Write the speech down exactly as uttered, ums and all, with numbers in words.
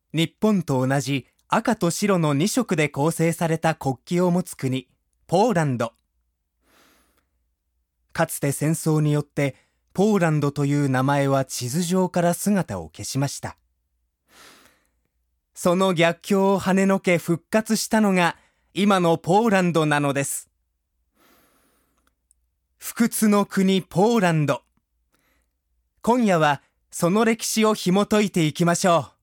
日本と同じ赤と白のに色で構成された国旗を持つ国、ポーランド。かつて戦争によってポーランドという名前は地図上から姿を消しました。その逆境を跳ねのけ復活したのが今のポーランドなのです。不屈の国ポーランド。今夜はその歴史を紐解いていきましょう。